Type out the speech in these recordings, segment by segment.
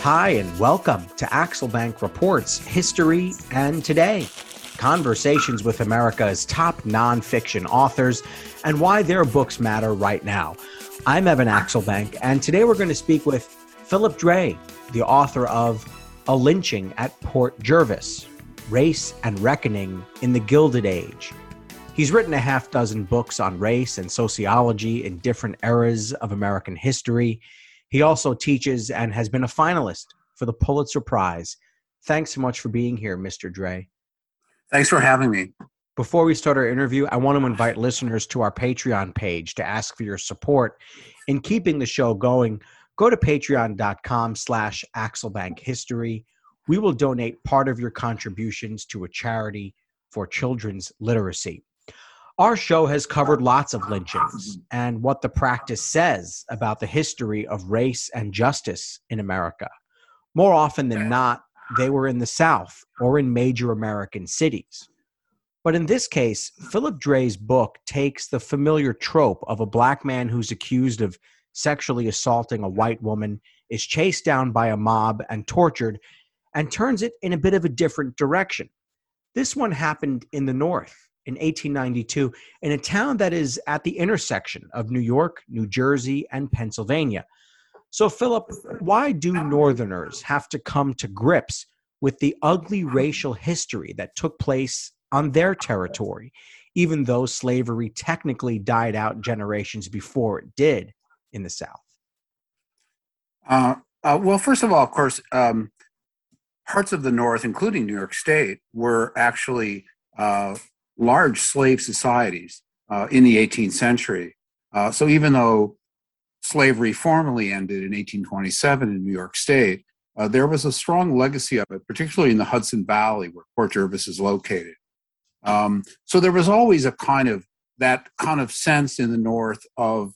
Hi, and welcome to Axelbank Reports History and Today. Conversations with America's top nonfiction authors and why their books matter right now. I'm Evan Axelbank, and today we're going to speak with Philip Dray, the author of A Lynching at Port Jervis, Race and Reckoning in the Gilded Age. He's written a half dozen books on race and sociology in different eras of American history. He also teaches and has been a finalist for the Pulitzer Prize. Thanks so much for being here, Mr. Dray. Thanks for having me. Before we start our interview, I want to invite listeners to our Patreon page to ask for your support in keeping the show going. Go to patreon.com/AxelbankHistory. We will donate part of your contributions to a charity for children's literacy. Our show has covered lots of lynchings and what the practice says about the history of race and justice in America. More often than not, they were in the South or in major American cities. But in this case, Philip Dray's book takes the familiar trope of a black man who's accused of sexually assaulting a white woman, is chased down by a mob and tortured, and turns it in a bit of a different direction. This one happened in the North in 1892 in a town that is at the intersection of New York, New Jersey, and Pennsylvania. So, Philip, why do Northerners have to come to grips with the ugly racial history that took place on their territory, even though slavery technically died out generations before it did in the South? Well, first of all, of course, parts of the North, including New York State, were actually large slave societies in the 18th century. So even though slavery formally ended in 1827 in New York State, there was a strong legacy of it, particularly in the Hudson Valley where Port Jervis is located. So there was always that kind of sense in the North of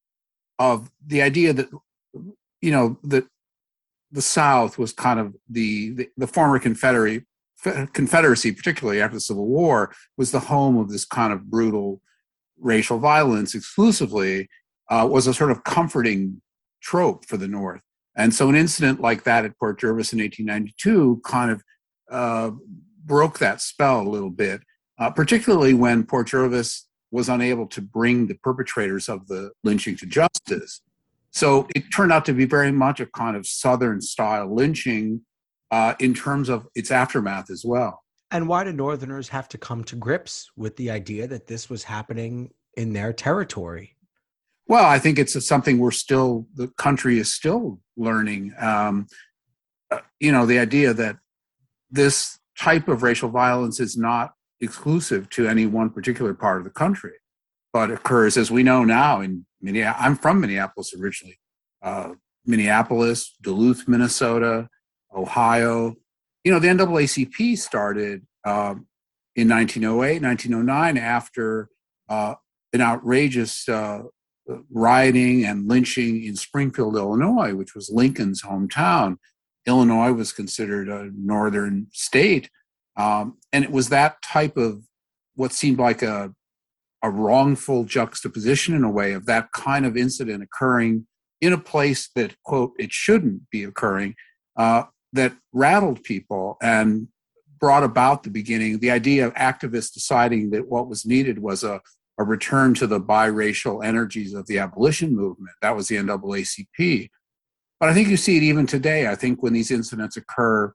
the idea that, that the South was kind of the former Confederacy, particularly after the Civil War, was the home of this kind of brutal racial violence exclusively, was a sort of comforting trope for the North. And so an incident like that at Port Jervis in 1892 kind of broke that spell a little bit, particularly when Port Jervis was unable to bring the perpetrators of the lynching to justice. So it turned out to be very much a kind of Southern-style lynching in terms of its aftermath as well. And why do Northerners have to come to grips with the idea that this was happening in their territory? Well, I think it's something the country is still learning. The idea that this type of racial violence is not exclusive to any one particular part of the country, but occurs, as we know now, in Minneapolis. I'm from Minneapolis originally. Minneapolis, Duluth, Minnesota, Ohio. The NAACP started in 1908, 1909 after an outrageous rioting and lynching in Springfield, Illinois, which was Lincoln's hometown. Illinois was considered a northern state. And it was that type of what seemed like a wrongful juxtaposition in a way of that kind of incident occurring in a place that, quote, it shouldn't be occurring, that rattled people and brought about the idea of activists deciding that what was needed was a return to the biracial energies of the abolition movement. That was the NAACP. But I think you see it even today. I think when these incidents occur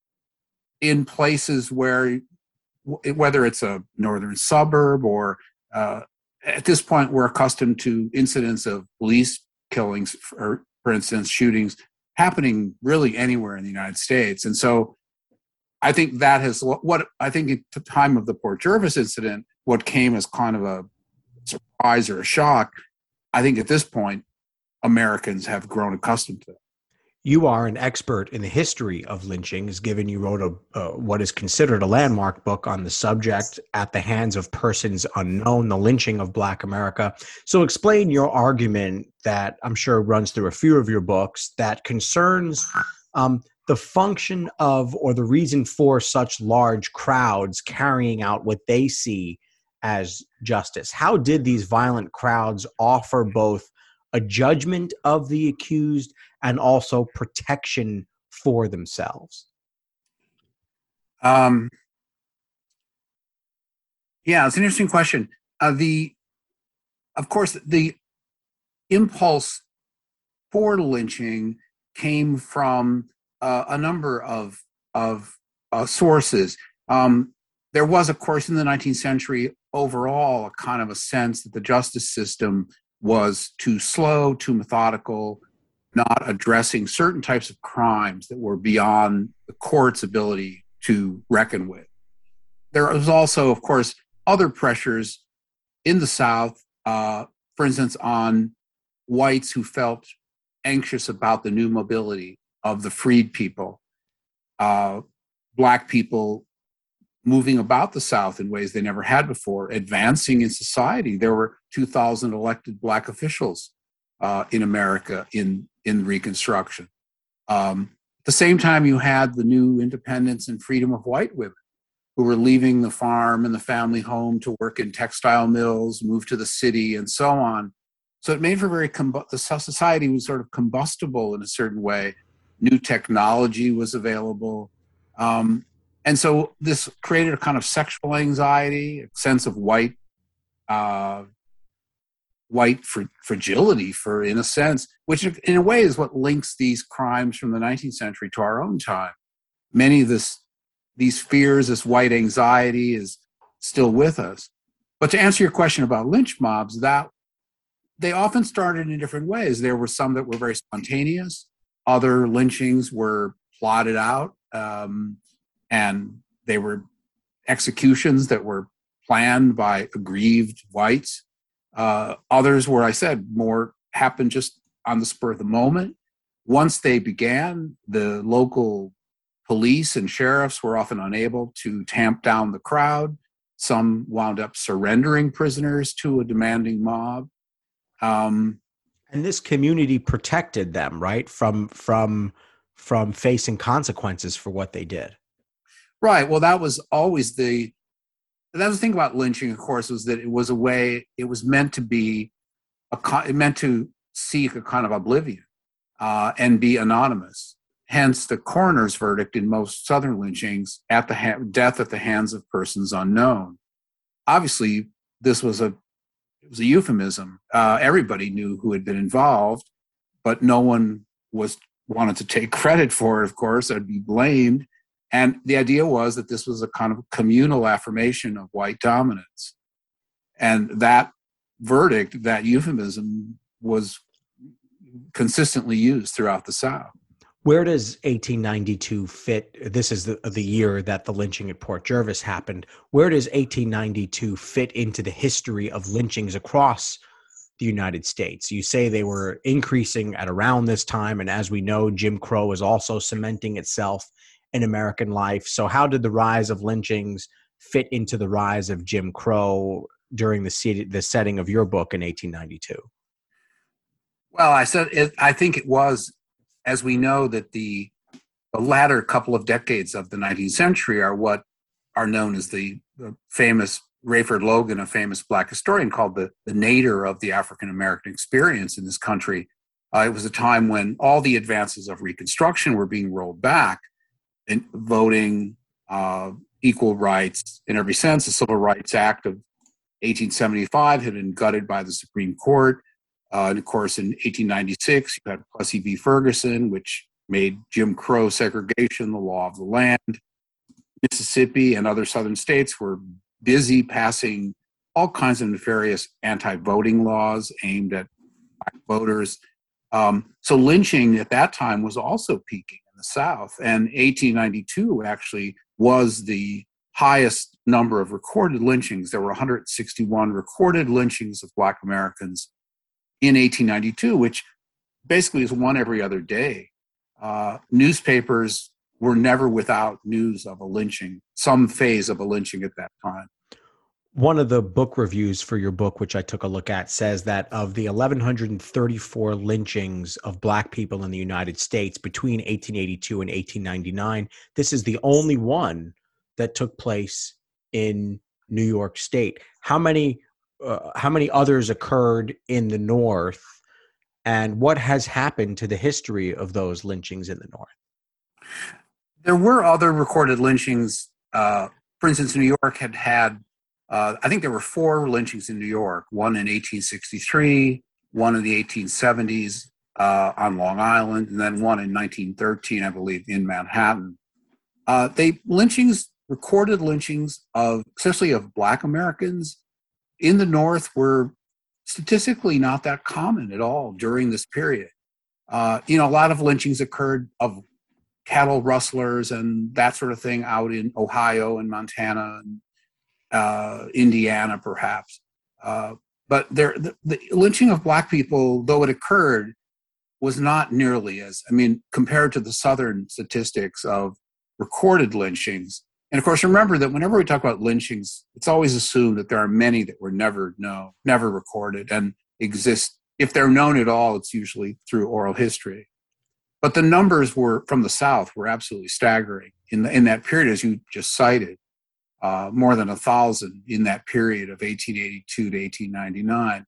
in places where, whether it's a northern suburb or at this point we're accustomed to incidents of police killings, or for instance, shootings happening really anywhere in the United States. And so I think that has at the time of the Port Jervis incident, what came as kind of a surprise or a shock, I think at this point, Americans have grown accustomed to it. You are an expert in the history of lynchings, given you wrote what is considered a landmark book on the subject, At the Hands of Persons Unknown, The Lynching of Black America. So explain your argument that I'm sure runs through a few of your books that concerns the function of or the reason for such large crowds carrying out what they see as justice. How did these violent crowds offer both a judgment of the accused and also protection for themselves? Yeah, it's an interesting question. Of course, the impulse for lynching came from a number of sources. There was, of course, in the 19th century overall a kind of a sense that the justice system was too slow, too methodical, not addressing certain types of crimes that were beyond the court's ability to reckon with. There was also, of course, other pressures in the South, for instance, on whites who felt anxious about the new mobility of the freed people, Black people moving about the South in ways they never had before, advancing in society. There were 2,000 elected Black officials in America in Reconstruction. At the same time, you had the new independence and freedom of white women who were leaving the farm and the family home to work in textile mills, move to the city, and so on. So it made for the society was sort of combustible in a certain way. New technology was available. And so this created a kind of sexual anxiety, a sense of white fragility, in a sense, which in a way is what links these crimes from the 19th century to our own time. Many of these fears, this white anxiety is still with us. But to answer your question about lynch mobs, that they often started in different ways. There were some that were very spontaneous. Other lynchings were plotted out, and they were executions that were planned by aggrieved whites. Others were, I said, more happened just on the spur of the moment. Once they began, the local police and sheriffs were often unable to tamp down the crowd. Some wound up surrendering prisoners to a demanding mob. And this community protected them, right, from facing consequences for what they did. Right. Well, that was always the thing about lynching, of course, was that it was a way. It was meant to be it meant to seek a kind of oblivion and be anonymous. Hence, the coroner's verdict in most Southern lynchings at the death at the hands of persons unknown. Obviously, this was a euphemism. Everybody knew who had been involved, but no one wanted to take credit for it. Of course, I'd be blamed. And the idea was that this was a kind of communal affirmation of white dominance. And that verdict, that euphemism, was consistently used throughout the South. Where does 1892 fit? This is the year that the lynching at Port Jervis happened. Where does 1892 fit into the history of lynchings across the United States? You say they were increasing at around this time, and as we know, Jim Crow is also cementing itself in American life. So how did the rise of lynchings fit into the rise of Jim Crow during the setting of your book in 1892? Well, I think it was, as we know, that the latter couple of decades of the 19th century are what are known as the famous Rayford Logan, a famous Black historian, called the nadir of the African American experience in this country. It was a time when all the advances of Reconstruction were being rolled back, and voting, equal rights in every sense. The Civil Rights Act of 1875 had been gutted by the Supreme Court. And of course, in 1896, you had Plessy v. Ferguson, which made Jim Crow segregation the law of the land. Mississippi and other southern states were busy passing all kinds of nefarious anti-voting laws aimed at Black voters. So lynching at that time was also peaking in the South. And 1892 actually was the highest number of recorded lynchings. There were 161 recorded lynchings of Black Americans in 1892, which basically is one every other day. Newspapers were never without news of a lynching, some phase of a lynching at that time. One of the book reviews for your book, which I took a look at, says that of the 1,134 lynchings of Black people in the United States between 1882 and 1899, this is the only one that took place in New York State. How many others occurred in the North, And what has happened to the history of those lynchings in the North? There were other recorded lynchings. For instance, New York had I think there were 4 lynchings in New York, one in 1863, one in the 1870s on Long Island, and then one in 1913, I believe, in Manhattan. Recorded lynchings especially of Black Americans in the North were statistically not that common at all during this period. A lot of lynchings occurred of cattle rustlers and that sort of thing out in Ohio and Montana and Indiana, perhaps. But the lynching of Black people, though it occurred, was not nearly compared to the Southern statistics of recorded lynchings. And of course, remember that whenever we talk about lynchings, it's always assumed that there are many that were never recorded and exist. If they're known at all, it's usually through oral history. But the numbers from the South were absolutely staggering in that period, as you just cited, more than 1,000 in that period of 1882 to 1899.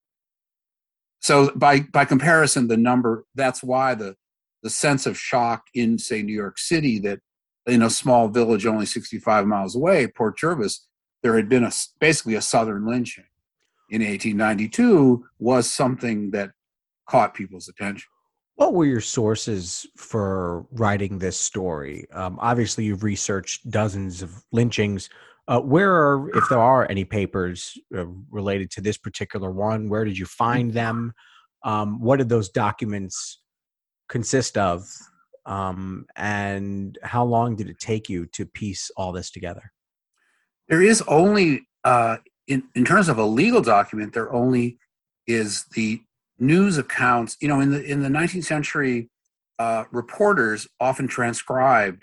So by comparison, the number, that's why the sense of shock in, say, New York City, that in a small village only 65 miles away, Port Jervis, there had been basically a Southern lynching in 1892, was something that caught people's attention. What were your sources for writing this story? Obviously, you've researched dozens of lynchings. If there are any papers related to this particular one, where did you find them? What did those documents consist of? And how long did it take you to piece all this together? There is only, in terms of a legal document, there only is the news accounts. In the 19th century, reporters often transcribed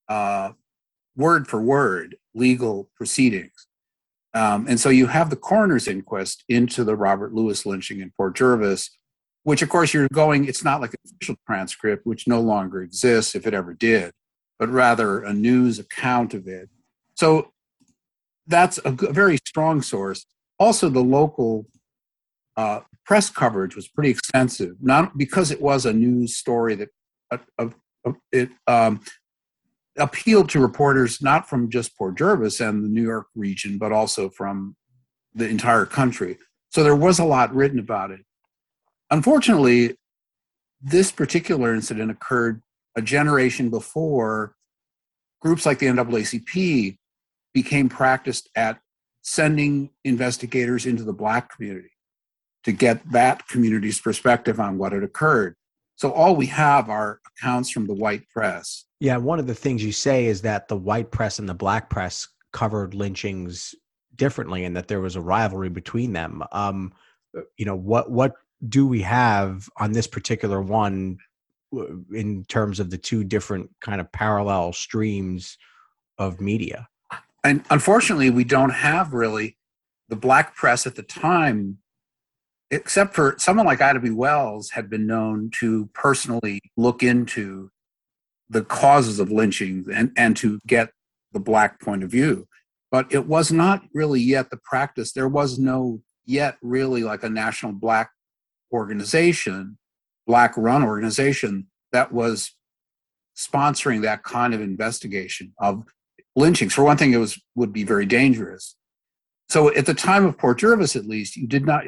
word for word legal proceedings. And so you have the coroner's inquest into the Robert Lewis lynching in Port Jervis, which of course it's not like an official transcript, which no longer exists if it ever did, but rather a news account of it. So that's a very strong source. Also, the local press coverage was pretty extensive, not because it was a news story that it appealed to reporters not from just Port Jervis and the New York region, but also from the entire country. So there was a lot written about it. Unfortunately, this particular incident occurred a generation before groups like the NAACP became practiced at sending investigators into the Black community to get that community's perspective on what had occurred. So all we have are accounts from the white press. Yeah, one of the things you say is that the white press and the Black press covered lynchings differently, and that there was a rivalry between them. What do we have on this particular one in terms of the two different kind of parallel streams of media? And unfortunately, we don't have really the Black press at the time, except for someone like Ida B. Wells had been known to personally look into the causes of lynching and to get the Black point of view. But it was not really yet the practice. There was no yet really like a national Black organization, Black-run organization that was sponsoring that kind of investigation of lynchings. For one thing, would be very dangerous. So at the time of Port Jervis, at least,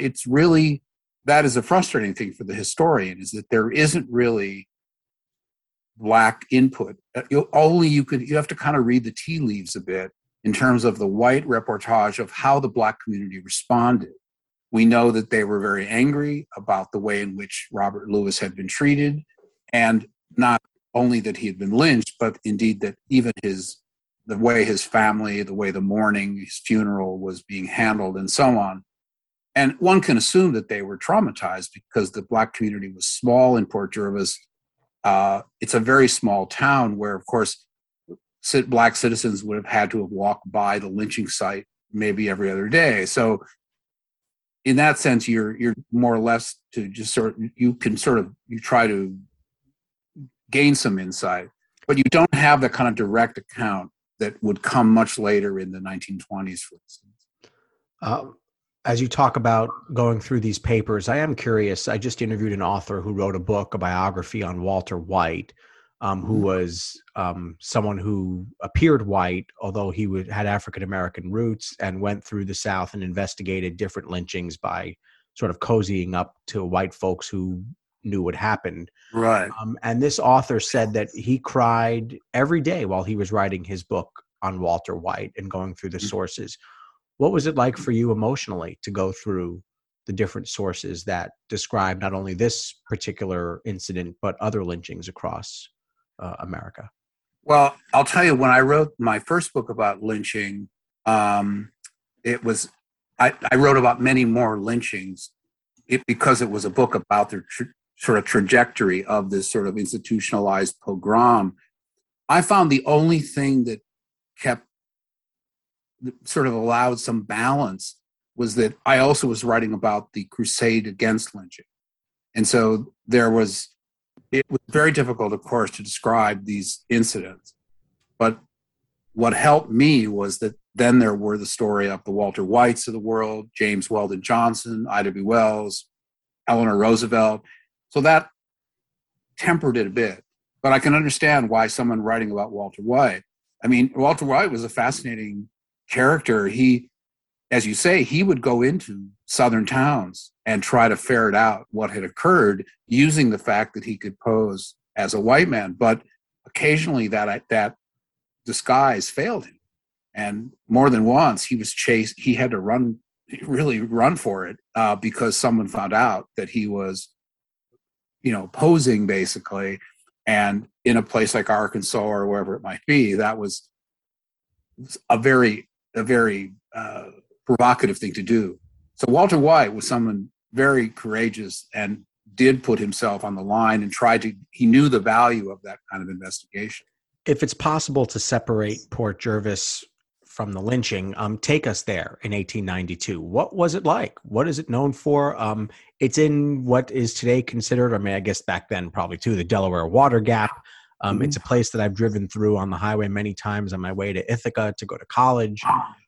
that is a frustrating thing for the historian, is that there isn't really Black input. You have to kind of read the tea leaves a bit in terms of the white reportage of how the Black community responded. We know that they were very angry about the way in which Robert Lewis had been treated, and not only that he had been lynched, but indeed that even the way his family, the way the mourning, his funeral was being handled, and so on. And one can assume that they were traumatized because the Black community was small in Port Jervis. It's a very small town where, of course, Black citizens would have had to have walked by the lynching site maybe every other day. So in that sense, you're more or less to just you try to gain some insight, but you don't have the kind of direct account that would come much later in the 1920s, for instance. As you talk about going through these papers, I am curious. I just interviewed an author who wrote a book, a biography on Walter White, who Mhm. was someone who appeared white, although he had African American roots, and went through the South and investigated different lynchings by sort of cozying up to white folks who knew what happened. Right. And this author said that he cried every day while he was writing his book on Walter White and going through the sources. What was it like for you emotionally to go through the different sources that describe not only this particular incident, but other lynchings across America? Well, I'll tell you, when I wrote my first book about lynching, um, it was I wrote about many more lynchings because it was a book about the sort of trajectory of this sort of institutionalized pogrom. I found the only thing that kept sort of allowed some balance was that I also was writing about the crusade against lynching. And so it was very difficult, of course, to describe these incidents. But what helped me was that then there were the story of the Walter Whites of the world, James Weldon Johnson, Ida B. Wells, Eleanor Roosevelt. So that tempered it a bit. But I can understand why someone writing about Walter White. I mean, Walter White was a fascinating character. He, as you say, he would go into southern towns and try to ferret out what had occurred using the fact that he could pose as a white man. But occasionally that disguise failed him. And more than once, he was chased. He had to really run for it because someone found out that he was, posing basically. And in a place like Arkansas or wherever it might be, that was a very provocative thing to do. So Walter White was someone very courageous and did put himself on the line and he knew the value of that kind of investigation. If it's possible to separate Port Jervis from the lynching, take us there in 1892. What was it like? What is it known for? It's in what is today considered, I mean, I guess back then probably too, the Delaware Water Gap. It's a place that I've driven through on the highway many times on my way to Ithaca to go to college.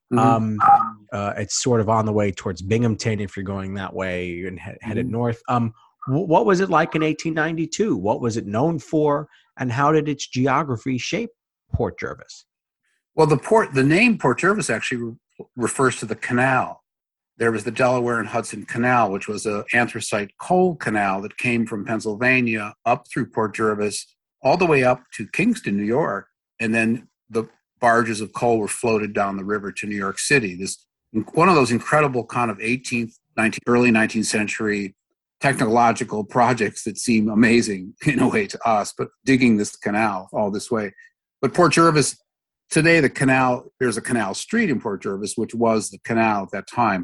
It's sort of on the way towards Binghamton if you're going that way and headed north. What was it like in 1892? What was it known for? And how did its geography shape Port Jervis? Well, the name Port Jervis actually refers to the canal. There was the Delaware and Hudson Canal, which was an anthracite coal canal that came from Pennsylvania up through Port Jervis, all the way up to Kingston, New York. And then the barges of coal were floated down the river to New York City. This one of those incredible kind of early 19th century technological projects that seem amazing in a way to us, but digging this canal all this way. But Port Jervis, today there's a canal street in Port Jervis, which was the canal at that time.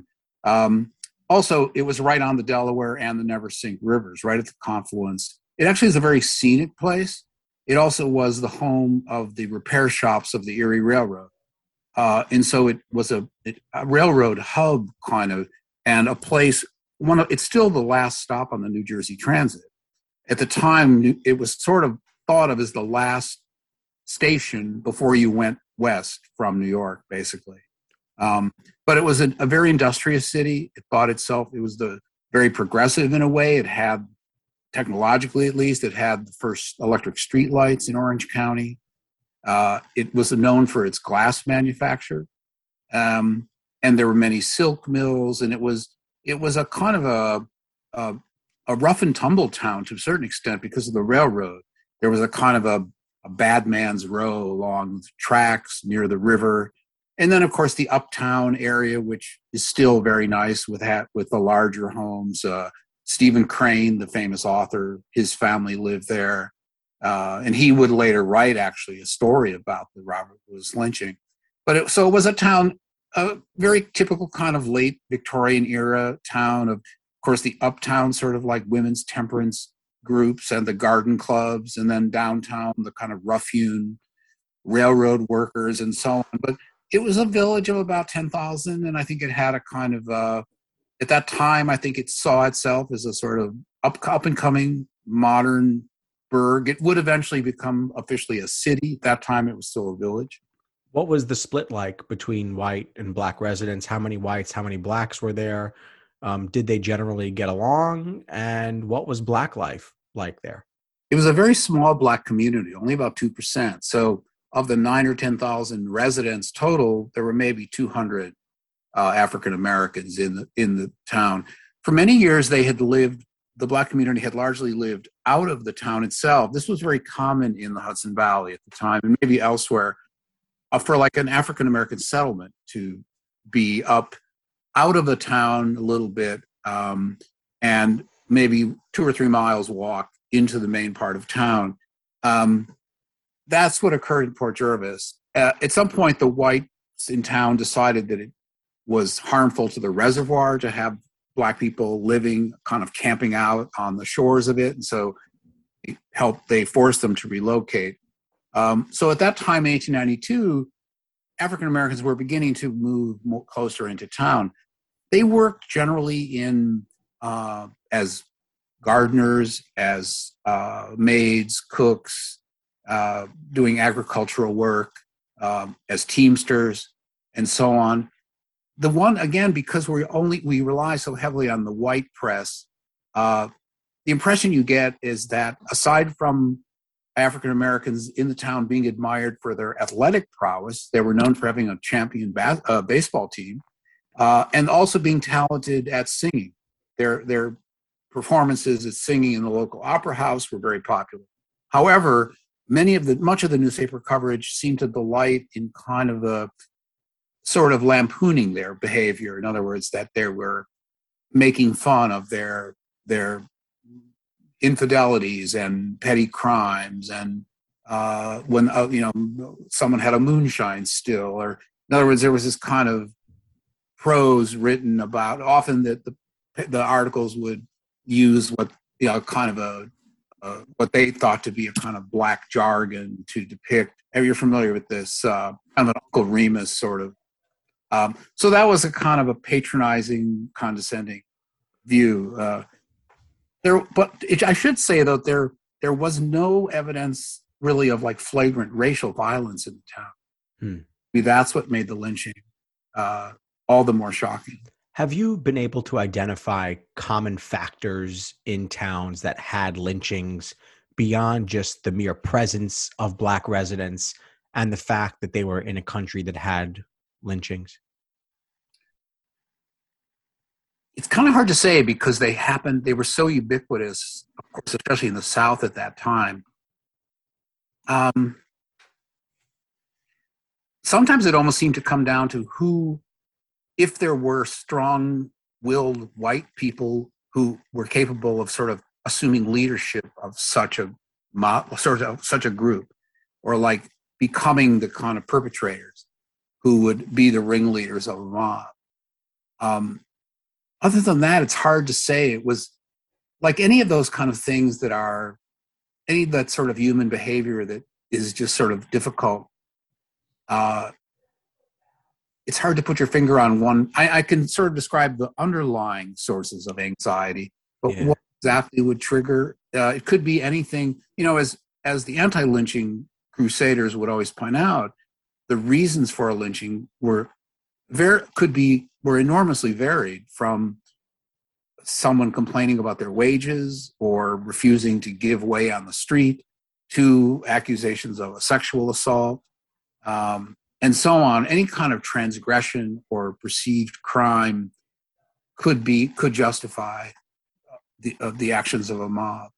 Also, it was right on the Delaware and the Neversink rivers, right at the confluence. It actually is a very scenic place. It also was the home of the repair shops of the Erie Railroad. And so it was a railroad hub kind of, and a place, it's still the last stop on the New Jersey Transit. At the time, it was sort of thought of as the last station before you went west from New York, basically. But it was a very industrious city. It thought itself, it was very progressive in a way. It had, technologically at least, it had the first electric street lights in Orange County. It was known for its glass manufacture. And there were many silk mills, and it was a kind of a rough and tumble town to a certain extent because of the railroad. There was a kind of a bad man's row along the tracks near the river. And then, of course, the uptown area, which is still very nice with the larger homes. Stephen Crane, the famous author, his family lived there. And he would later write, actually, a story about the Robert Louis lynching. But it was a town, a very typical kind of late Victorian era town of course, the uptown sort of like women's temperance groups and the garden clubs, and then downtown, the kind of rough-hewn railroad workers and so on. But it was a village of about 10,000, and I think it had a kind of, at that time, I think it saw itself as a sort of up-and-coming modern burg. It would eventually become officially a city. At that time, it was still a village. What was the split like between white and black residents? How many whites, how many blacks were there? Did they generally get along? And what was black life like there? It was a very small black community, only about 2%. So of the 9 or 10,000 residents total, there were maybe 200 African Americans in the town. For many years, the black community had largely lived out of the town itself. This was very common in the Hudson Valley at the time, and maybe elsewhere, for like an African American settlement to be up out of the town a little bit, and maybe 2 or 3 miles walk into the main part of town. That's what occurred in Port Jervis. At some point, the whites in town decided that it was harmful to the reservoir to have black people living, kind of camping out on the shores of it. And so they forced them to relocate. So at that time, in 1892, African Americans were beginning to move more closer into town. They worked generally as gardeners, as maids, cooks, doing agricultural work, as teamsters, and so on. The one, again, because we rely so heavily on the white press, the impression you get is that aside from African Americans in the town being admired for their athletic prowess, they were known for having a champion baseball team, and also being talented at singing. Their performances at singing in the local opera house were very popular. However, much of the newspaper coverage seemed to delight in kind of a sort of lampooning their behavior. In other words, that they were making fun of their infidelities and petty crimes, and when someone had a moonshine still, or in other words, there was this kind of prose written about. Often that the articles would use kind of what they thought to be a kind of black jargon to depict. You're familiar with this kind of an Uncle Remus sort of. So that was a kind of a patronizing, condescending view. I should say though, there was no evidence really of like flagrant racial violence in the town. That's what made the lynching all the more shocking. Have you been able to identify common factors in towns that had lynchings beyond just the mere presence of black residents and the fact that they were in a country that had lynchings? It's kind of hard to say because they were so ubiquitous, of course, especially in the South at that time. Sometimes it almost seemed to come down to if there were strong-willed white people who were capable of sort of assuming leadership of such a group, or like becoming the kind of perpetrators who would be the ringleaders of a mob. Other than that, it's hard to say. It was like any of those kind of things any of that sort of human behavior that is just sort of difficult. It's hard to put your finger on one. I can sort of describe the underlying sources of anxiety, but what exactly would trigger? It could be anything. As the anti-lynching crusaders would always point out, the reasons for a lynching were enormously varied, from someone complaining about their wages or refusing to give way on the street to accusations of a sexual assault, and so on. Any kind of transgression or perceived crime could justify the actions of a mob.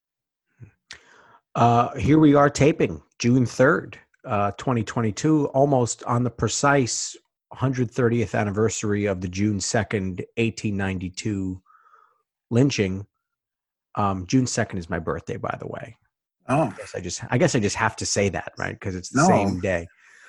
Here we are taping June 3rd, 2022, almost on the precise 130th anniversary of the June 2nd, 1892 lynching. June 2nd is my birthday, by the way. Oh, I guess I just have to say that, right? Because it's the same day.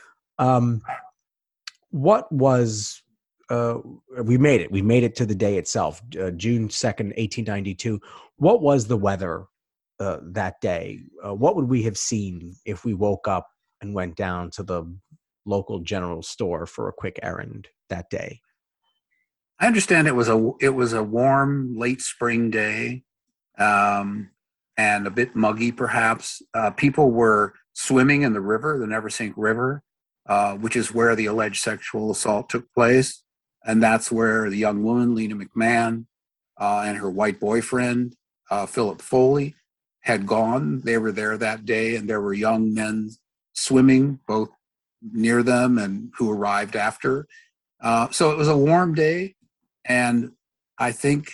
What was we made it? We made it to the day itself, June 2nd, 1892. What was the weather that day? What would we have seen if we woke up and went down to the local general store for a quick errand that day? I understand it was a warm late spring day, and a bit muggy perhaps. People were swimming in the Neversink River. which is where the alleged sexual assault took place. And that's where the young woman, Lena McMahon, and her white boyfriend, Philip Foley, had gone. They were there that day, and there were young men swimming both near them and who arrived after. So it was a warm day, and I think,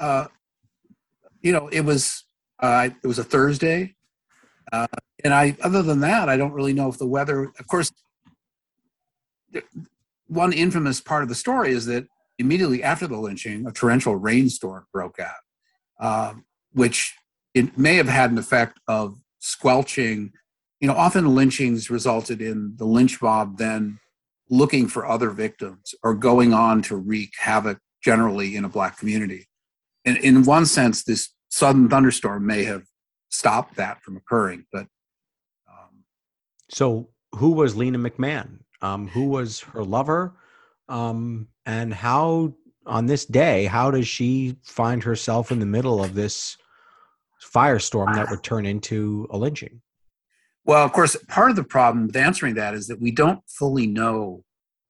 it was a Thursday. Other than that, I don't really know if the weather, of course, one infamous part of the story is that immediately after the lynching, a torrential rainstorm broke out, which it may have had an effect of squelching. Often lynchings resulted in the lynch mob then looking for other victims or going on to wreak havoc generally in a Black community. And in one sense, this sudden thunderstorm may have stopped that from occurring. But so who was Lena McMahon? Who was her lover? And how, on this day, how does she find herself in the middle of this firestorm that would turn into a lynching? Well, of course, part of the problem with answering that is that we don't fully know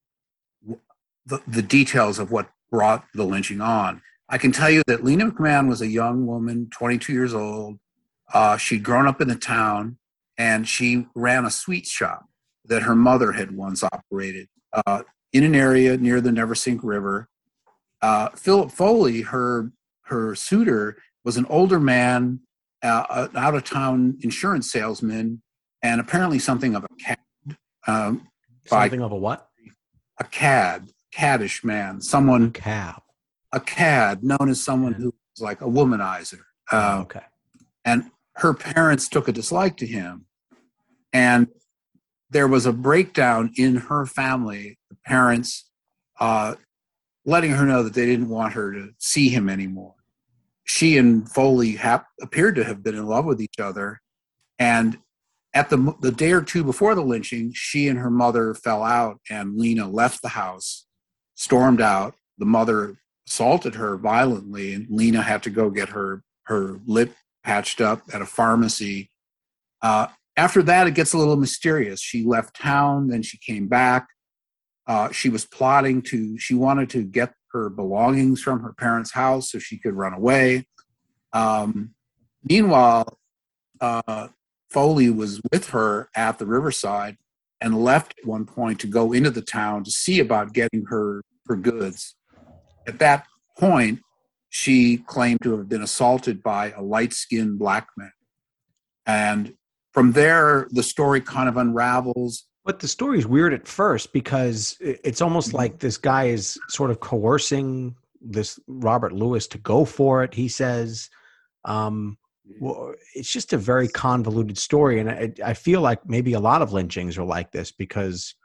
the details of what brought the lynching on. I can tell you that Lena McMahon was a young woman, 22 years old. She'd grown up in the town, and she ran a sweet shop that her mother had once operated in an area near the Neversink River. Philip Foley, her suitor, was an older man, an out-of-town insurance salesman, and apparently something of a cad. Something of a what? A caddish man. Someone. Cab. A cad, known as someone who was like a womanizer. Okay. And her parents took a dislike to him. And there was a breakdown in her family, the parents letting her know that they didn't want her to see him anymore. She and Foley appeared to have been in love with each other. And at the day or two before the lynching, she and her mother fell out, and Lena left the house, stormed out. The mother assaulted her violently, and Lena had to go get her lip patched up at a pharmacy. After that, it gets a little mysterious. She left town, then she came back. She was she wanted to get her belongings from her parents' house so she could run away. Meanwhile, Foley was with her at the riverside and left at one point to go into the town to see about getting her goods. At that point, she claimed to have been assaulted by a light-skinned Black man. And from there, the story kind of unravels. But the story is weird at first because it's almost like this guy is sort of coercing this Robert Lewis to go for it. He says, well, it's just a very convoluted story. And I feel like maybe a lot of lynchings are like this because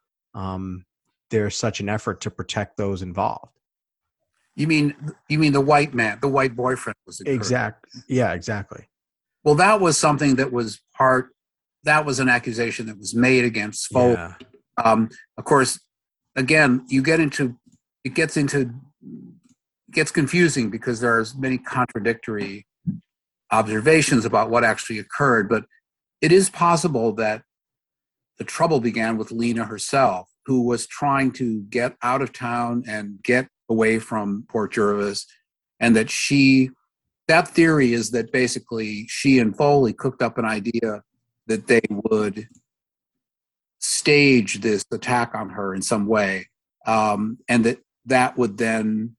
there's such an effort to protect those involved. You mean the white man, the white boyfriend was the exactly. Yeah, exactly. Well, that was something that was an accusation that was made against Foley. Yeah. Of course, again, it gets confusing because there's many contradictory observations about what actually occurred. But it is possible that the trouble began with Lena herself, who was trying to get out of town and get away from Port Jervis, and that theory is that basically she and Foley cooked up an idea that they would stage this attack on her in some way, and that would then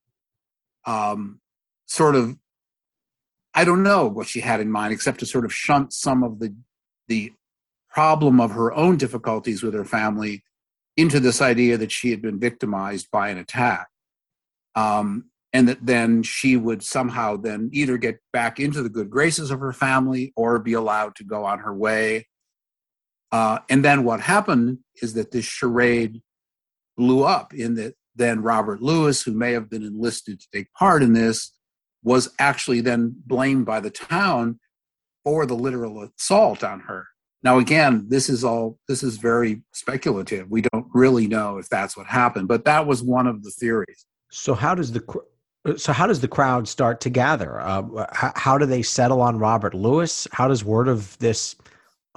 sort of, I don't know what she had in mind, except to sort of shunt some of the problem of her own difficulties with her family into this idea that she had been victimized by an attack. And that then she would somehow then either get back into the good graces of her family or be allowed to go on her way. And then what happened is that this charade blew up in that then Robert Lewis, who may have been enlisted to take part in this, was actually then blamed by the town for the literal assault on her. Now, again, this is very speculative. We don't really know if that's what happened, but that was one of the theories. So how does the crowd start to gather? How do they settle on Robert Lewis? How does word of this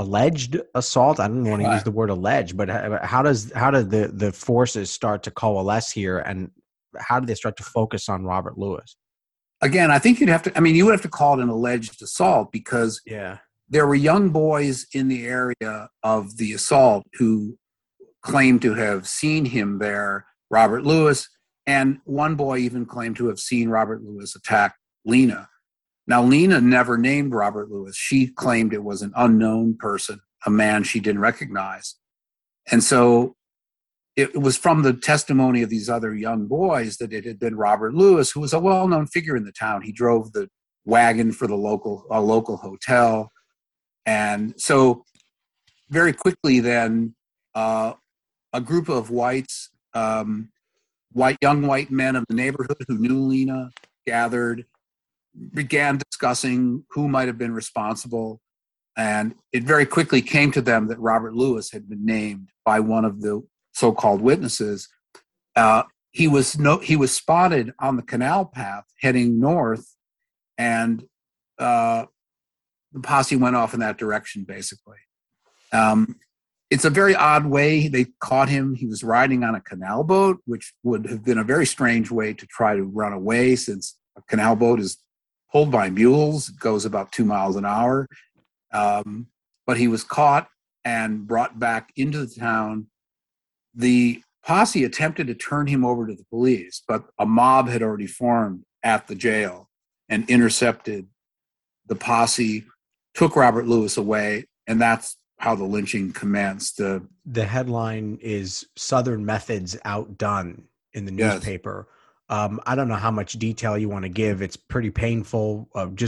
alleged assault. I don't want to use the word alleged, but how did the forces start to coalesce here, and how did they start to focus on Robert Lewis? Again, I think you would have to call it an alleged assault, because there were young boys in the area of the assault who claimed to have seen him there, Robert Lewis, and one boy even claimed to have seen Robert Lewis attack Lena. Now, Lena never named Robert Lewis. She claimed it was an unknown person, a man she didn't recognize. And so it was from the testimony of these other young boys that it had been Robert Lewis, who was a well-known figure in the town. He drove the wagon for a local hotel. And so very quickly then, a group of whites, young white men of the neighborhood who knew Lena, gathered, began discussing who might have been responsible. And it very quickly came to them that Robert Lewis had been named by one of the so-called witnesses. He was spotted on the canal path heading north, and the posse went off in that direction, basically. It's a very odd way they caught him. He was riding on a canal boat, which would have been a very strange way to try to run away, since a canal boat is pulled by mules. It goes about 2 miles an hour. But he was caught and brought back into the town. The posse attempted to turn him over to the police, but a mob had already formed at the jail and intercepted the posse, took Robert Lewis away, and that's how the lynching commenced. The headline is "Southern Methods Outdone" in the newspaper. Yes. I don't know how much detail you want to give. It's pretty painful.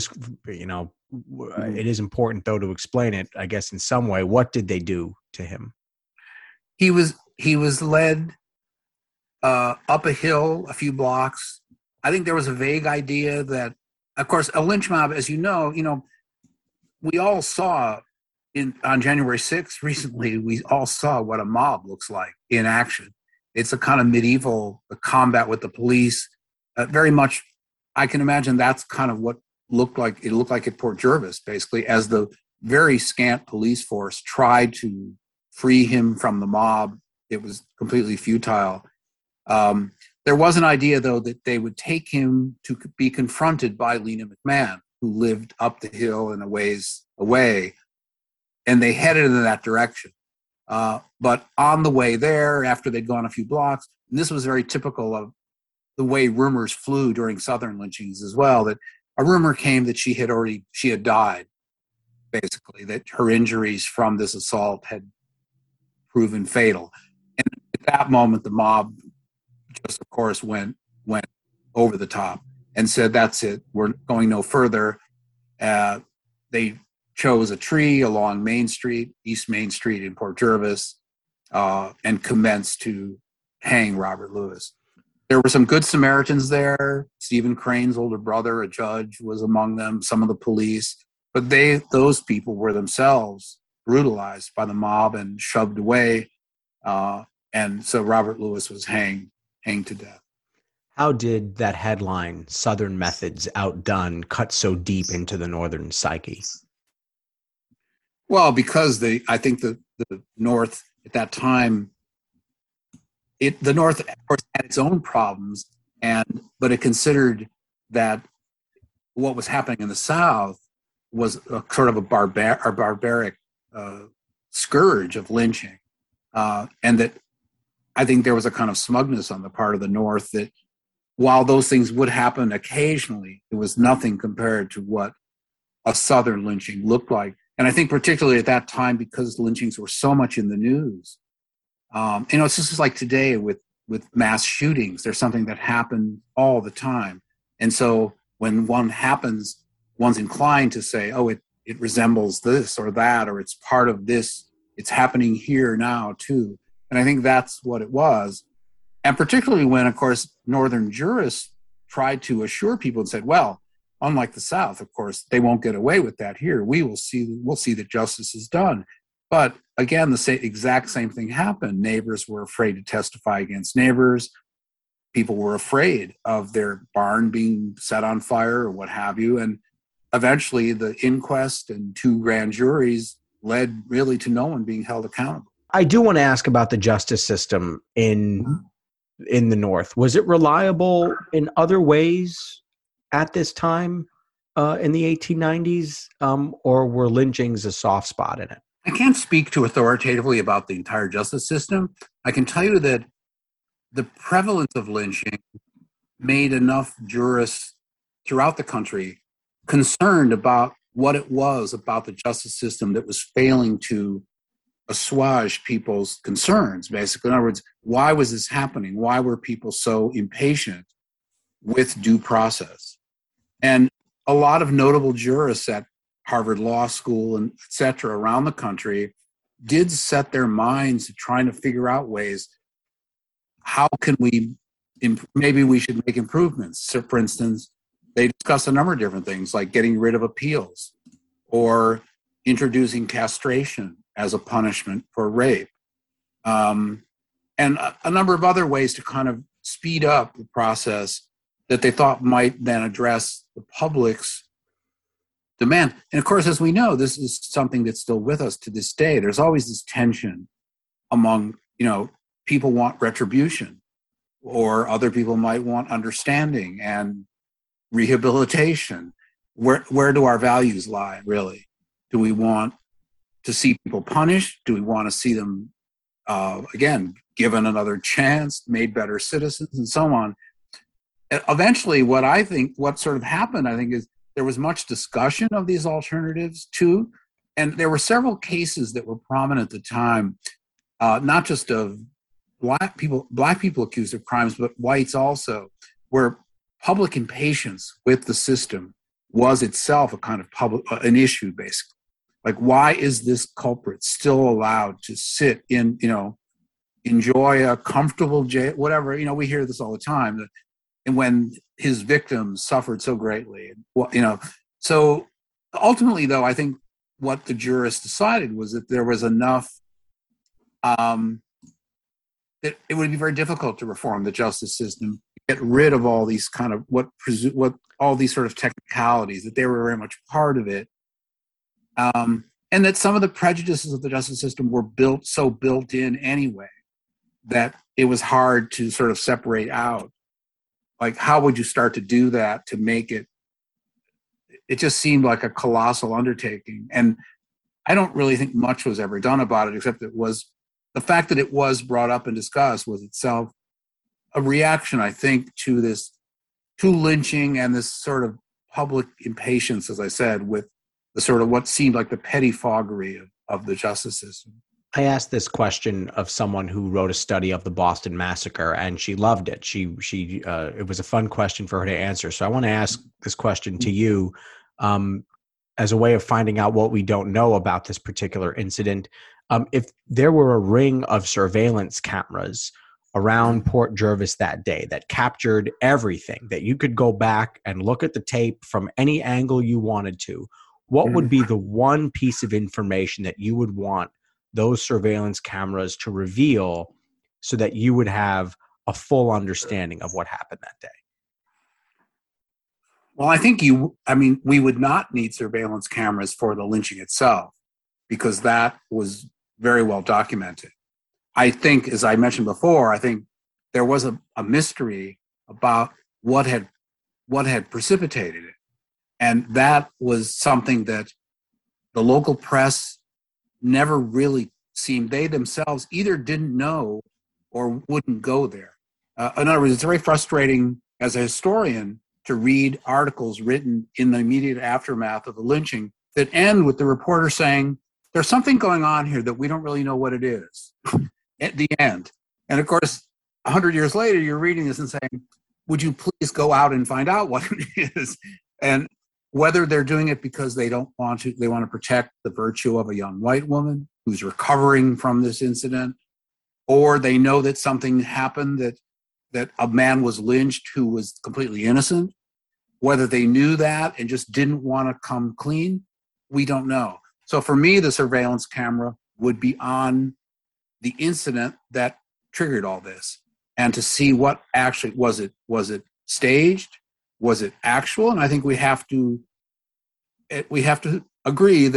It is important, though, to explain it, I guess, in some way. What did they do to him? He was led up a hill a few blocks. I think there was a vague idea that, of course, a lynch mob, as you know, we all saw on January 6th recently, we all saw what a mob looks like in action. It's a kind of medieval combat with the police. Very much, I can imagine that's kind of what looked like at Port Jervis, basically, as the very scant police force tried to free him from the mob. It was completely futile. There was an idea, though, that they would take him to be confronted by Lena McMahon, who lived up the hill and a ways away, and they headed in that direction. But on the way there, after they'd gone a few blocks, and this was very typical of the way rumors flew during Southern lynchings as well, that a rumor came that she had died, basically, that her injuries from this assault had proven fatal. And at that moment, the mob just, of course, went over the top and said, "That's it. We're going no further." They chose a tree along Main Street, East Main Street in Port Jervis, and commenced to hang Robert Lewis. There were some good Samaritans there. Stephen Crane's older brother, a judge, was among them, some of the police. But those people were themselves brutalized by the mob and shoved away. And so Robert Lewis was hanged to death. How did that headline, "Southern Methods Outdone," cut so deep into the Northern psyche? Well, because I think the North at that time, the North, of course, had its own problems, but it considered that what was happening in the South was a sort of a barbaric scourge of lynching, and that I think there was a kind of smugness on the part of the North that while those things would happen occasionally, it was nothing compared to what a Southern lynching looked like. And I think particularly at that time, because lynchings were so much in the news, it's just like today with mass shootings. There's something that happened all the time. And so when one happens, one's inclined to say, oh, it resembles this or that, or it's part of this. It's happening here now, too. And I think that's what it was. And particularly when, of course, Northern jurists tried to assure people and said, well, unlike the South, of course, they won't get away with that here. We'll see that justice is done. But again, the exact same thing happened. Neighbors were afraid to testify against neighbors. People were afraid of their barn being set on fire or what have you. And eventually the inquest and 2 grand juries led really to no one being held accountable. I do want to ask about the justice system in the North. Was it reliable in other ways at this time in the 1890s, or were lynchings a soft spot in it? I can't speak too authoritatively about the entire justice system. I can tell you that the prevalence of lynching made enough jurists throughout the country concerned about what it was about the justice system that was failing to assuage people's concerns, basically. In other words, why was this happening? Why were people so impatient with due process? And a lot of notable jurists at Harvard Law School and et cetera around the country did set their minds to trying to figure out ways, how can we, maybe we should make improvements. So for instance, they discussed a number of different things like getting rid of appeals or introducing castration as a punishment for rape, and a number of other ways to kind of speed up the process that they thought might then address the public's demand. And of course, as we know, this is something that's still with us to this day. There's always this tension among, people want retribution, or other people might want understanding and rehabilitation. Where do our values lie, really? Do we want to see people punished? Do we want to see them, again, given another chance, made better citizens, and so on? Eventually, what sort of happened, I think, is there was much discussion of these alternatives too, and there were several cases that were prominent at the time, not just of black people accused of crimes, but whites also, where public impatience with the system was itself a kind of an issue, basically. Like, why is this culprit still allowed to sit in, enjoy a comfortable jail, whatever, we hear this all the time, and when his victims suffered so greatly, so ultimately, though, I think what the jurists decided was that there was enough, that it would be very difficult to reform the justice system, get rid of all these kind of all these sort of technicalities, that they were very much part of it. And that some of the prejudices of the justice system were built in anyway, that it was hard to sort of separate out. Like, how would you start to do that to make it? It just seemed like a colossal undertaking. And I don't really think much was ever done about it, except the fact that it was brought up and discussed was itself a reaction, I think, to lynching and this sort of public impatience, as I said, with the sort of what seemed like the pettifoggery of the justice system. I asked this question of someone who wrote a study of the Boston Massacre, and she loved it. It was a fun question for her to answer. So I want to ask this question to you as a way of finding out what we don't know about this particular incident. If there were a ring of surveillance cameras around Port Jervis that day that captured everything, that you could go back and look at the tape from any angle you wanted to, what would be the one piece of information that you would want those surveillance cameras to reveal so that you would have a full understanding of what happened that day? Well, I think we would not need surveillance cameras for the lynching itself, because that was very well documented. I think, as I mentioned before, I think there was a mystery about what had precipitated it. And that was something that the local press never really seemed, they themselves either didn't know or wouldn't go there. In other words, it's very frustrating as a historian to read articles written in the immediate aftermath of the lynching that end with the reporter saying, there's something going on here that we don't really know what it is at the end. And of course, 100 years later, you're reading this and saying, would you please go out and find out what it is? And whether they're doing it because they want to protect the virtue of a young white woman who's recovering from this incident, or they know that something happened, that a man was lynched who was completely innocent, whether they knew that and just didn't want to come clean, we don't know. So for me, the surveillance camera would be on the incident that triggered all this, and to see what actually was it staged? Was it actual? And I think we have to agree that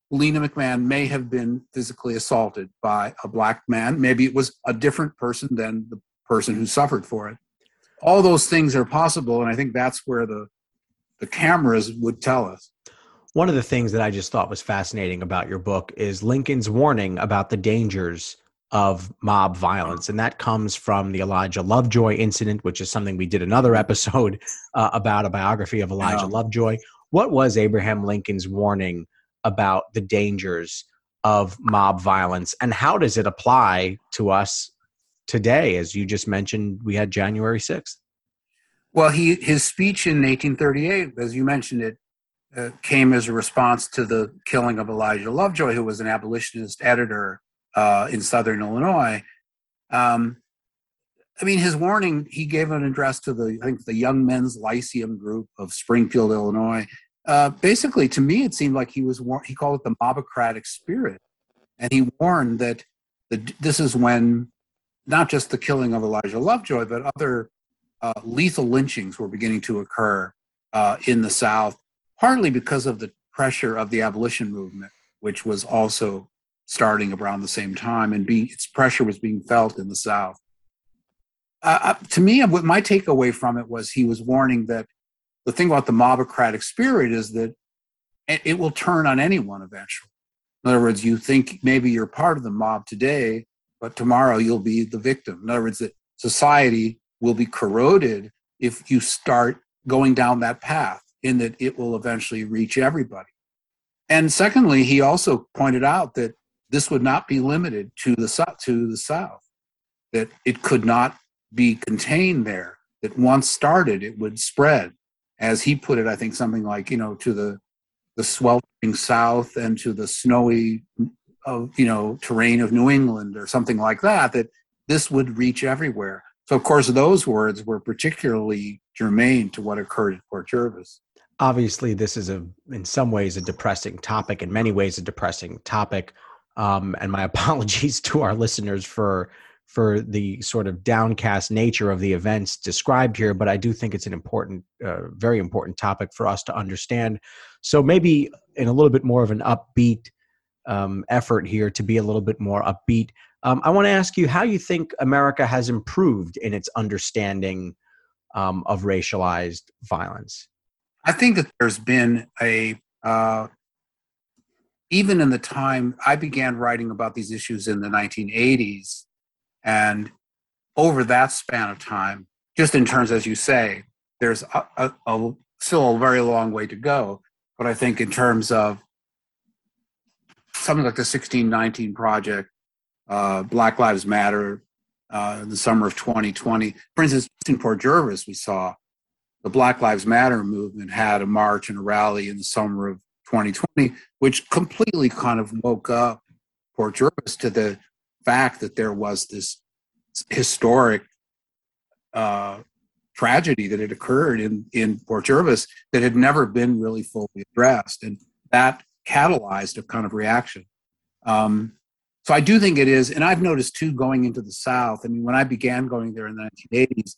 Lena McMahon may have been physically assaulted by a black man. Maybe it was a different person than the person who suffered for it. All those things are possible, and I think that's where the cameras would tell us. One of the things that I just thought was fascinating about your book is Lincoln's warning about the dangers of mob violence. And that comes from the Elijah Lovejoy incident, which is something we did another episode about, a biography of Elijah Lovejoy. What was Abraham Lincoln's warning about the dangers of mob violence, and how does it apply to us today? As you just mentioned, we had January 6th. Well, his speech in 1838, as you mentioned it, came as a response to the killing of Elijah Lovejoy, who was an abolitionist editor in Southern Illinois. His warning, he gave an address to the Young Men's Lyceum group of Springfield, Illinois. Basically, to me, it seemed like he called it the mobocratic spirit. And he warned that this is when not just the killing of Elijah Lovejoy, but other lethal lynchings were beginning to occur in the South, partly because of the pressure of the abolition movement, which was also starting around the same time, and its pressure was being felt in the South. To me, what my takeaway from it was he was warning that the thing about the mobocratic spirit is that it will turn on anyone eventually. In other words, you think maybe you're part of the mob today, but tomorrow you'll be the victim. In other words, that society will be corroded if you start going down that path, in that it will eventually reach everybody. And secondly, he also pointed out that this would not be limited to the South, that it could not be contained there, that once started, it would spread. As he put it, I think something like, to the sweltering South and to the snowy, terrain of New England or something like that, that this would reach everywhere. So, of course, those words were particularly germane to what occurred at Port Jervis. Obviously, this is in some ways a depressing topic, in many ways a depressing topic. And my apologies to our listeners for the sort of downcast nature of the events described here, but I do think it's an important, very important topic for us to understand. So maybe in a little bit more of an upbeat effort here, to be a little bit more upbeat, I want to ask you how you think America has improved in its understanding of racialized violence. I think that there's been even in the time I began writing about these issues in the 1980s, and over that span of time, just in terms, as you say, there's still a very long way to go. But I think in terms of something like the 1619 Project, Black Lives Matter, in the summer of 2020, for instance, in Port Jervis, we saw the Black Lives Matter movement had a march and a rally in the summer of 2020, which completely kind of woke up Port Jervis to the fact that there was this historic tragedy that had occurred in Port Jervis that had never been really fully addressed. And that catalyzed a kind of reaction. So I do think it is, and I've noticed too, going into the South, when I began going there in the 1980s,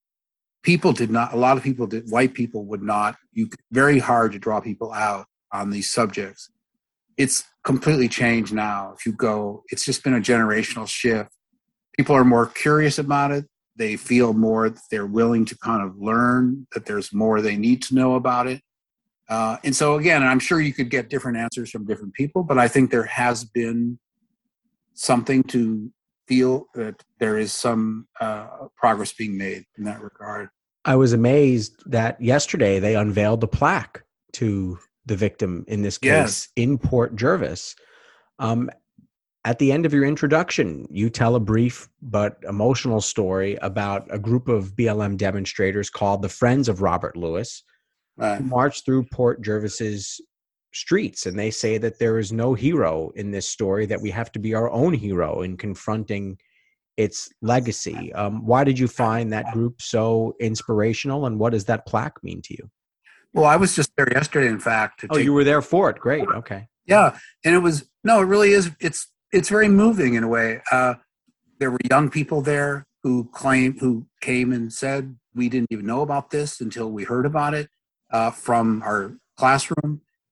white people would not, very hard to draw people out on these subjects. It's completely changed now. If you go, it's just been a generational shift. People are more curious about it. They feel more that they're willing to kind of learn, that there's more they need to know about it. And so again, I'm sure you could get different answers from different people, but I think there has been something to feel that there is some progress being made in that regard. I was amazed that yesterday they unveiled a plaque to the victim in this case in Port Jervis. At the end of your introduction, you tell a brief but emotional story about a group of BLM demonstrators called the Friends of Robert Lewis, who marched through Port Jervis's streets. And they say that there is no hero in this story, that we have to be our own hero in confronting its legacy. Why did you find that group so inspirational, and what does that plaque mean to you? Well, I was just there yesterday, in fact. You were there for it. Great. Okay. Yeah. And it really is. It's very moving in a way. There were young people there who came and said, we didn't even know about this until we heard about it from our classroom.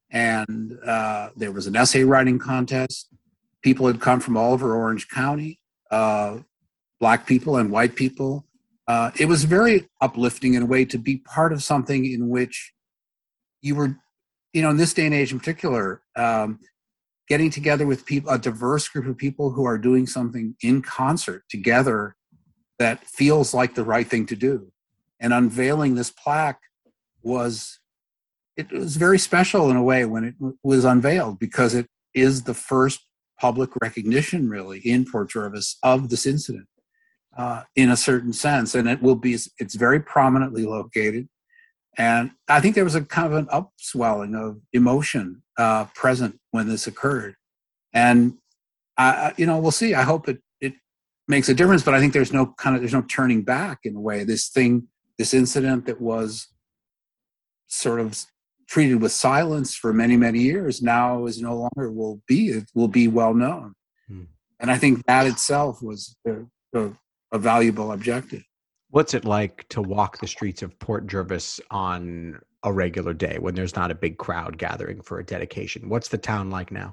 And there was an essay writing contest. People had come from all over Orange County, Black people and white people. It was very uplifting in a way to be part of something in which you were, in this day and age in particular, getting together with people, a diverse group of people who are doing something in concert together that feels like the right thing to do. And unveiling this plaque was very special in a way when it was unveiled, because it is the first public recognition really in Port Jervis of this incident in a certain sense. And it's very prominently located. And I think there was a kind of an upswelling of emotion present when this occurred. And we'll see. I hope it makes a difference, but I think there's no turning back in a way. This incident that was sort of treated with silence for many, many years now is no longer will be well known. And I think that itself was a valuable objective. What's it like to walk the streets of Port Jervis on a regular day when there's not a big crowd gathering for a dedication? What's the town like now?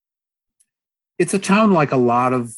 It's a town like a lot of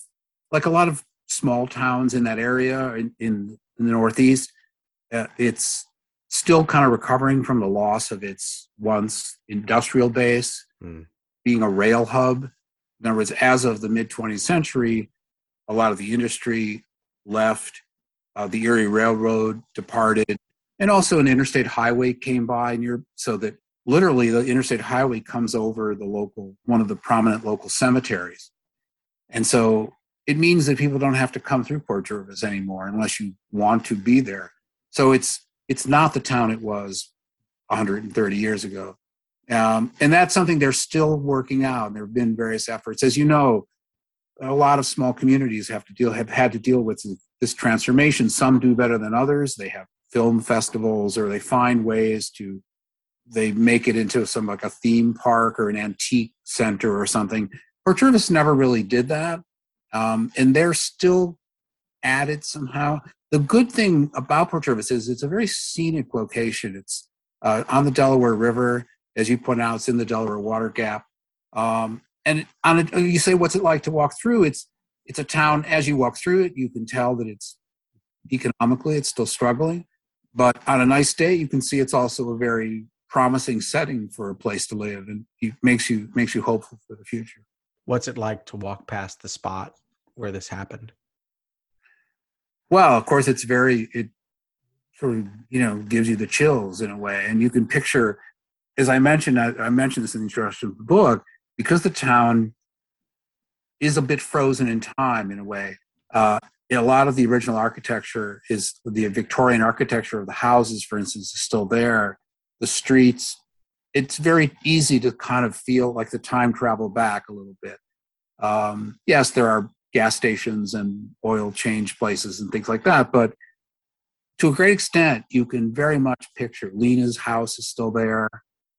small towns in that area in the Northeast. It's still kind of recovering from the loss of its once industrial base, being a rail hub. In other words, as of the mid-20th century, a lot of the industry left. The Erie Railroad departed, and also an interstate highway came by so that literally the interstate highway comes over one of the prominent local cemeteries. And so it means that people don't have to come through Port Jervis anymore unless you want to be there. So it's not the town it was 130 years ago. And that's something they're still working out. There have been various efforts. As you know, a lot of small communities have had to deal with this transformation. Some do better than others. They have film festivals, or they find ways they make it into like a theme park or an antique center or something. Port Jervis never really did that. And they're still at it somehow. The good thing about Port Jervis is it's a very scenic location. It's on the Delaware River. As you point out, it's in the Delaware Water Gap. And you say, what's it like to walk through? It's a town, as you walk through it, you can tell that it's economically, it's still struggling. But on a nice day, you can see it's also a very promising setting for a place to live, and it makes you hopeful for the future. What's it like to walk past the spot where this happened? Well, of course, it sort of, gives you the chills in a way. And you can picture, as I mentioned this in the introduction of the book, because the town is a bit frozen in time in a way. A lot of the original architecture is the Victorian architecture of the houses, for instance, is still there. The streets, it's very easy to kind of feel like the time travel back a little bit. Yes, there are gas stations and oil change places and things like that, but to a great extent, you can very much picture Lena's house is still there.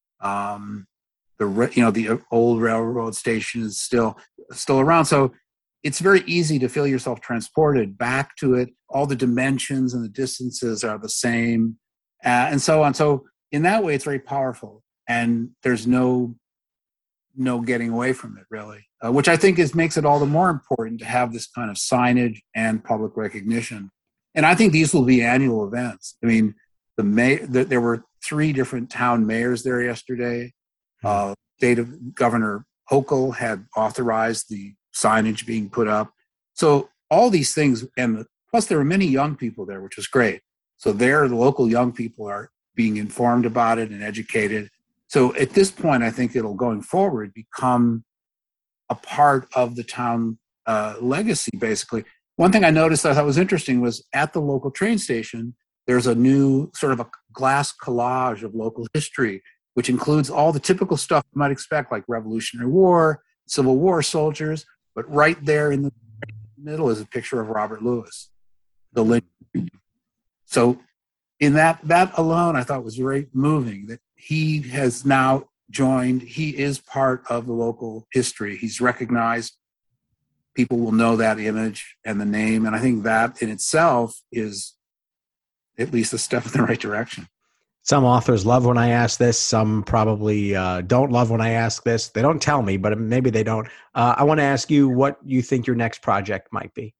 The old railroad station is still around. So it's very easy to feel yourself transported back to it. All the dimensions and the distances are the same, and so on. So in that way, it's very powerful, and there's no getting away from it, really, which I think makes it all the more important to have this kind of signage and public recognition. And I think these will be annual events. I mean, there were 3 different town mayors there yesterday. Governor Hochul had authorized the signage being put up. So all these things, and plus there were many young people there, which was great. So the local young people are being informed about it and educated. So at this point, I think it'll, going forward, become a part of the town legacy, basically. One thing I noticed that I thought was interesting was at the local train station, there's a new sort of a glass collage of local history, which includes all the typical stuff you might expect, like Revolutionary War, Civil War soldiers. But right there in the middle is a picture of Robert Lewis, the Lincoln. So in that alone, I thought was very moving that he has now joined. He is part of the local history. He's recognized. People will know that image and the name. And I think that in itself is at least a step in the right direction. Some authors love when I ask this. Some probably don't love when I ask this. They don't tell me, but maybe they don't. I want to ask you what you think your next project might be.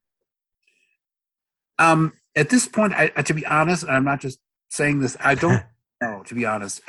At this point, to be honest, and I'm not just saying this, I don't know, to be honest.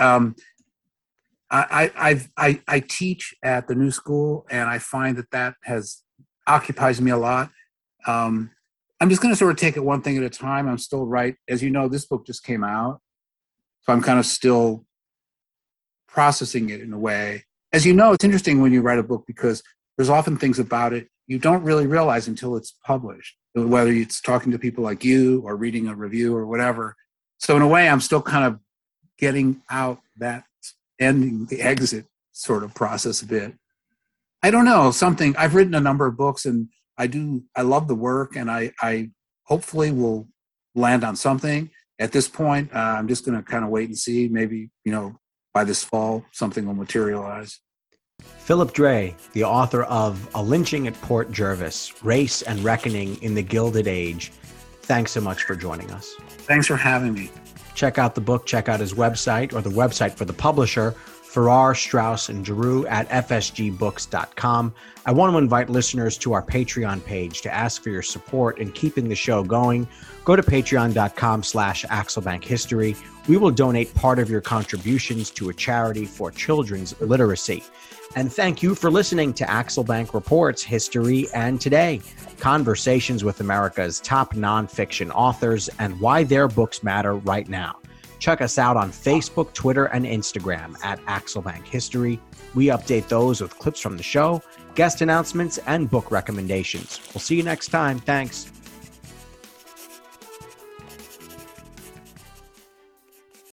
I teach at the New School, and I find that occupies me a lot. I'm just going to sort of take it one thing at a time. I'm still as you know, this book just came out, so I'm kind of still processing it in a way. As you know, it's interesting when you write a book because there's often things about it you don't really realize until it's published, whether it's talking to people like you or reading a review or whatever. So in a way, I'm still kind of getting out that ending, the exit sort of process a bit. I don't know, I've written a number of books, and I love the work, and I hopefully will land on something. At this point, I'm just going to kind of wait and see. Maybe, by this fall, something will materialize. Philip Dray, the author of A Lynching at Port Jervis, Race and Reckoning in the Gilded Age. Thanks so much for joining us. Thanks for having me. Check out the book, check out his website, or the website for the publisher, Farrar, Straus, and Giroux at fsgbooks.com. I want to invite listeners to our Patreon page to ask for your support in keeping the show going. Go to patreon.com/AxelBankHistory. We will donate part of your contributions to a charity for children's literacy. And thank you for listening to Axel Bank Reports History and Today, conversations with America's top nonfiction authors and why their books matter right now. Check us out on Facebook, Twitter, and Instagram at Axel Bank History. We update those with clips from the show, guest announcements, and book recommendations. We'll see you next time. Thanks.